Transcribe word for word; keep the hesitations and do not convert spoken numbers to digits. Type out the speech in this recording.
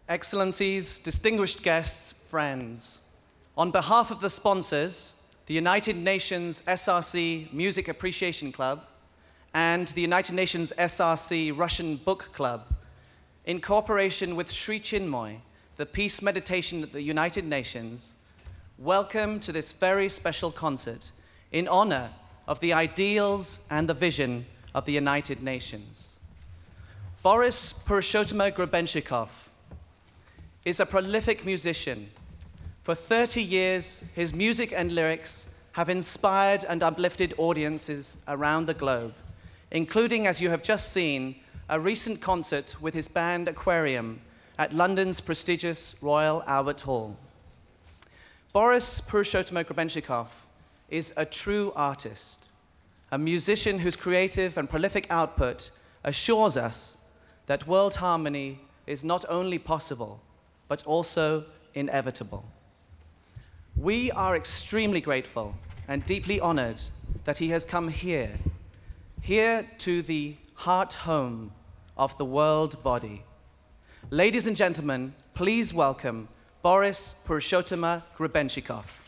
Excellencies, distinguished guests, friends. On behalf of the sponsors, the United Nations S R C Music Appreciation Club and the United Nations S R C Russian Book Club, in cooperation with Sri Chinmoy, the Peace Meditation at the United Nations, welcome to this very special concert in honor of the ideals and the vision of the United Nations. Boris Purushottam Grebenshchikov is a prolific musician. For thirty years, his music and lyrics have inspired and uplifted audiences around the globe, including, as you have just seen, a recent concert with his band Aquarium at London's prestigious Royal Albert Hall. Boris Purushottam Grebenshchikov is a true artist, a musician whose creative and prolific output assures us that world harmony is not only possible, but also inevitable. We are extremely grateful and deeply honored that he has come here, here to the heart home of the world body. Ladies and gentlemen, please welcome Boris Purushottam Grebenshchikov.